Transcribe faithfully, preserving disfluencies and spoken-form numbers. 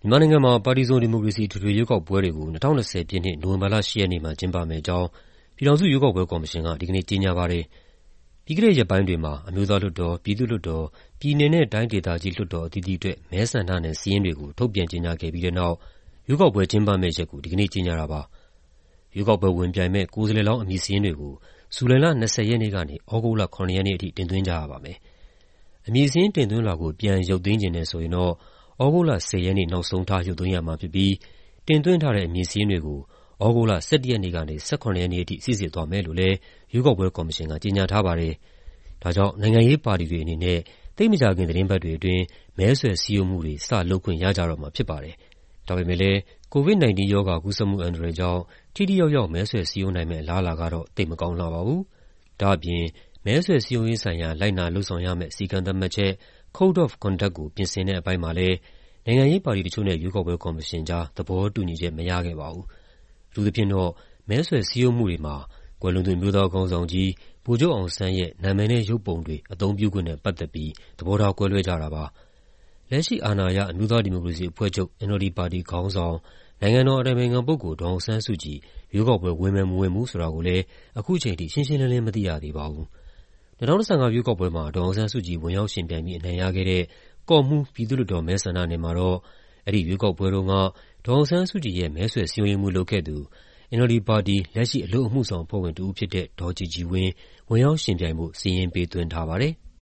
မြန်မာနိုင်ငံမှာပါတီစုံဒီမိုကရေစီအထွေထွေရွေးကောက်ပွဲတွေကို၂၀၂၀ပြည့်နှစ်နိုဝင်ဘာလ၈ရက်နေ့မှာကျင်းပမယ့်အကြောင်းပြည်ထောင်စုရွေးကောက်ပွဲကော်မရှင်ကဒီကနေ့ကြေညာပါတယ်။ပြီးခဲ့တဲ့ရက်ပိုင်းတွေမှာအမျိုးသားလွှတ်တော်၊ပြည်သူ့လွှတ်တော်၊ပြည်နယ်နဲ့တိုင်းဒေသကြီးလွှတ်တော်အသီးသီးအတွက်မဲဆန္ဒနယ်စာရင်းတွေကိုထုတ်ပြန်ကြေညာခဲ့ပြီးတဲ့နောက်ရွေးကောက်ပွဲကျင်းပမယ့်ရက်ကိုဒီကနေ့ကြေညာတာပါ။ရွေးကောက်ပွဲဝင်ပြိုင်မယ့်ကိုယ်စားလှယ်လောင်းအမည်စာရင်းတွေကိုဇူလိုင်လ၂၀ရက်နေ့ကနေသြဂုတ်လ၇ရက်နေ့အထိတင်သွင်းကြရပါမယ်။အမည်စာရင်းတင်သွင်းလွှာကိုပြန်ရုပ်သိမ်းချင်တယ်ဆိုရင်တော့သြဂုတ်လ၁၀ရက်နေ့နောက်ဆုံးထားရုပ်သိမ်းရမှာဖြစ်ပြီးတင်သွင်းထားတဲ့အမည်စာရင်းတွေကိုသြဂုတ်လ၁၁ရက်နေ့ကနေ၁၇ရက်နေ့အထိစိစစ်သွားမယ်လို့လည်းရွေးကောက်ပွဲကော်မရှင်ကကြေညာထားပါတယ်။ဒါကြောင့်နိုင်ငံရေးပါတီတွေအနေနဲ့သိပ်မကြာခင်သီတင်းပတ်တွေအတွင်းမဲဆွယ်စည်းရုံးမှုတွေစလုပ်ခွင့်ရကြတော့မှာဖြစ်ပါတယ်။ဒါပေမဲ့လည်း ကိုဗစ်-၁၉ ရောဂါကူးစက်မှုအန္တရာယ်ကြောင့်ထိထိရောက်ရောက်မဲဆွယ်စည်းရုံးနိုင်မယ့်အလားအလာကတော့သိပ်မကောင်းလှပါဘူး။ဒါ့အပြင်မဲဆွယ်စည်းရုံးရေးဆိုင်ရာလိုက်နာလုပ်ဆောင်ရမယ့်စည်းကမ်းသတ်မှတ်ချက် Code of Conduct ကိုပြင်ဆင်တဲ့အပိုင်းမှာလည်းနိုင်ငံရေးပါတီတချို့နဲ့ရွေးကောက်ပွဲကော်မရှင်ကြားသဘောတူညီချက်မရခဲ့ပါဘူး။အထူးသဖြင့်တော့မဲဆွယ်စည်းရုံးမှုတွေမှာကွယ်လွန်သူအမျိုးသားခေါင်းဆောင်ကြီးဗိုလ်ချုပ်အောင်ဆန်းရဲ့နာမည်နဲ့ရုပ်ပုံတွေအသုံးပြုခွင့်နဲ့ပတ်သက်ပြီးသဘောထားကွဲလွဲကြတာပါ။လက်ရှိအာဏာရအမျိုးသားဒီမိုကရေစီအဖွဲ့ချုပ် N L D ပါတီခေါင်းဆောင်နိုင်ငံတော်အတိုင်ပင်ခံပုဂ္ဂိုလ်ဒေါ်အောင်ဆန်းစုကြည်ရွေးကောက်ပွဲဝင်မယ်မဝင်ဘူးဆိုတာကိုလည်းအခုချိန်ထိရှင်းရှင်းလင်းလင်းမသိရသေးပါဘူး။၂၀၁၅ရွေးကောက်ပွဲမှာဒေါ်အောင်ဆန်းစုကြည်ဝင်ရောက်ယှဉ်ပြိုင်ပြီးအနိုင်ရခဲ့တဲ့ကော့မှူးပြည်သူ့လွှတ်တော်မဲဆန္ဒနယ်မှာတော့အဲဒီရွေးကောက်ပွဲတုန်းကဒေါ်အောင်ဆန်းစုကြည်ရဲ့မဲဆွယ်စည်းရုံးရေးမှူးလုပ်ခဲ့သူ N L D ပါတီလက်ရှိအလုပ်အမှုဆောင်အဖွဲ့ဝင်တဦးဖြစ်တဲ့ဒေါ်ကြည်ကြည်ဝင်းဝင်ရောက်ယှဉ်ပြိုင်ဖို့စာရင်းပေးသွင်းထားပါတယ်။